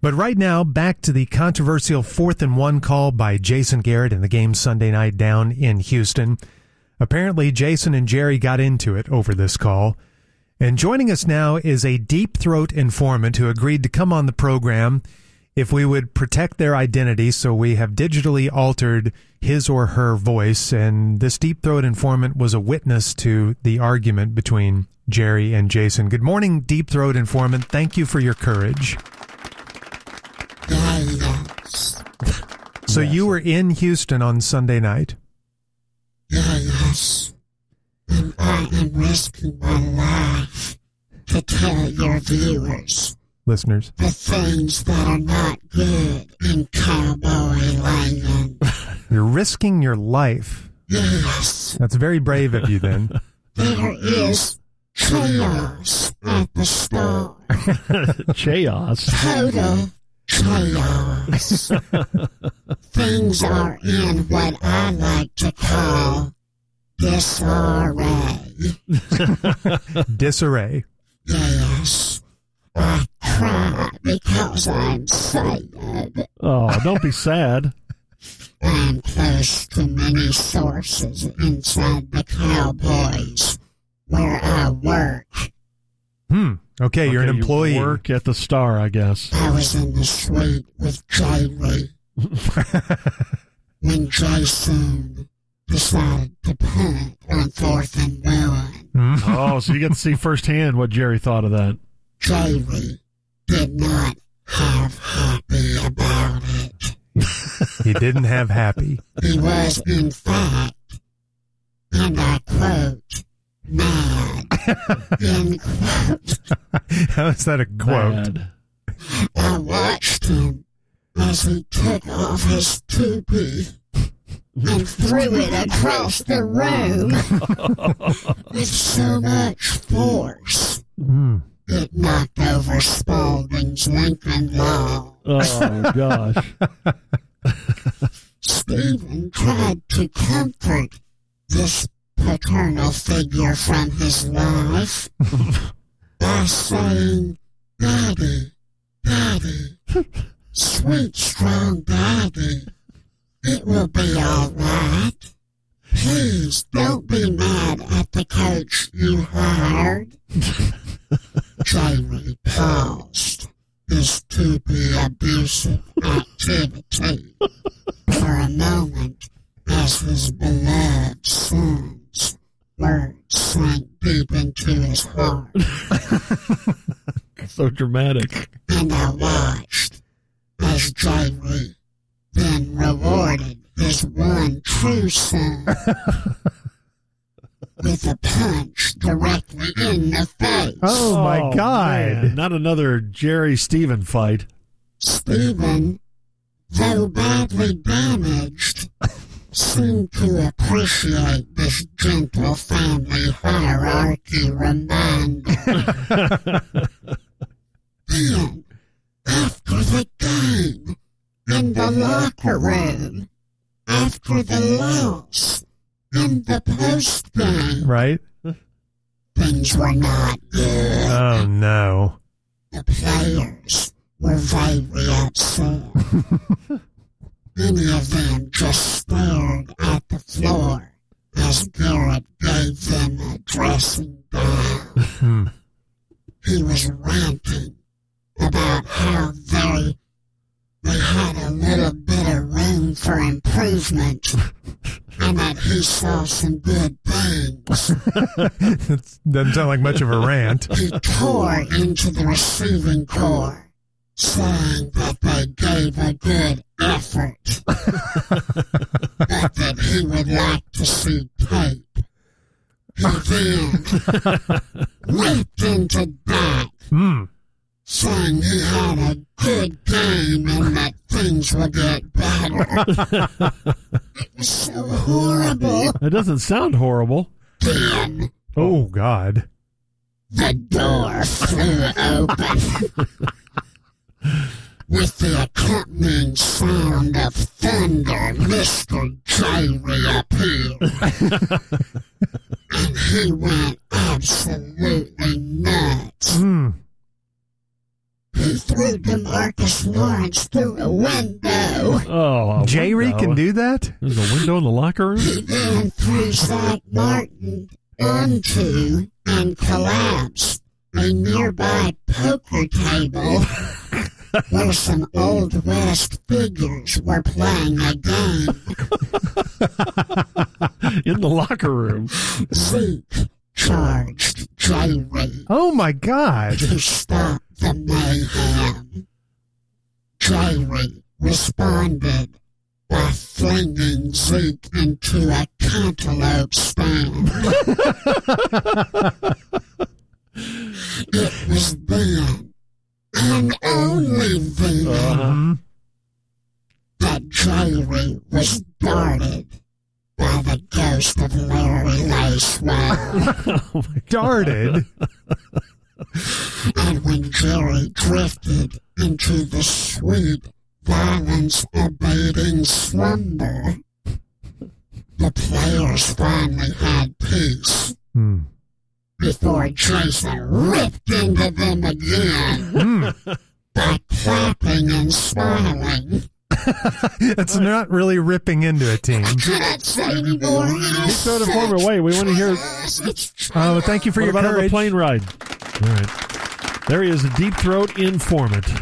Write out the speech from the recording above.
But right now, back to the controversial 4th-and-1 call by Jason Garrett in the game Sunday night down in Houston. Apparently, Jason and Jerry got into it over this call. And joining us now is a Deep Throat informant who agreed to come on the program if we would protect their identity, so we have digitally altered his or her voice. And this Deep Throat informant was a witness to the argument between Jerry and Jason. Good morning, Deep Throat informant. Thank you for your courage. Yes. So you were in Houston on Sunday night? Yes. And I am risking my life to tell your viewers, listeners, the things that are not good in cowboy land. You're risking your life? Yes. That's very brave of you then. There is chaos at the store. Chaos? Total chaos. Things are in what I like to call disarray. Disarray. Yes. I cry because I'm sad. Oh, don't be sad. I'm close to many sources inside the Cowboys where I work. Okay, you're an employee. You work at the Star, I guess. I was in the suite with Jerry when Jason decided to punt on 4th-and-1. Oh, so you get to see firsthand what Jerry thought of that. Jerry did not have happy about it. He didn't have happy. He was, in fact, and I quote, mad, end quote. How is that a quote? Bad. I watched him as he took off his toupee and threw it across the room with so much force. It knocked over Spaulding's Lincoln Law. Oh, gosh. Stephen tried to comfort this paternal figure from his life by saying, Daddy, Daddy, sweet, strong Daddy, it will be all right. Please don't be mad at the coach you hired. Jerry paused his to-be abusive activity for a moment as his beloved son's words sank deep into his heart. So dramatic. And I watched as Jerry then rewarded his one true son with a punch directly in the face. Oh, my God. Man, not another Jerry-Stephen fight. Stephen, though badly damaged, seemed to appreciate this gentle family hierarchy reminder. Then, after the game, in the locker room, after the loss, in the post-game, Right? things were not good. Oh, no. The players were very upset. Many of them just stared at the floor as Garrett gave them a dressing down. He was ranting about how they had a little bit of room for improvement and that he saw some good things. It doesn't sound like much of a rant. He tore into the receiving corps, saying that they gave a good effort, but that he would like to see tape. He then leaped into Dak, saying he had a good game and that things would get better. It was so horrible. It doesn't sound horrible. Then Oh, God. the door flew open with the accompanying sound of thunder. Mr. Jerry appeared, and he went absolutely nuts. He threw DeMarcus Marcus Lawrence through a window. Oh, Jerry can do that? There's a window in the locker room? He then threw Zach Martin onto and collapsed a nearby poker table where some Old West figures were playing a game. In the locker room. Zeke charged Jerry Oh, my God. to stop the mayhem. Jerry responded by flinging Zeke into a cantaloupe stand. It was then, and only then, that Jerry was darted by the ghost of Larry Lacewell. Darted. And when Jerry drifted into the sweet, violence-abating slumber, the players finally had peace before Jason ripped into them again by clapping and smiling. That's not really ripping into a team. I cannot say anymore. Keep throwing the former way. We want to hear. Oh, thank you for What your about on the courage. plane ride? All right. There he is, a deep throat informant.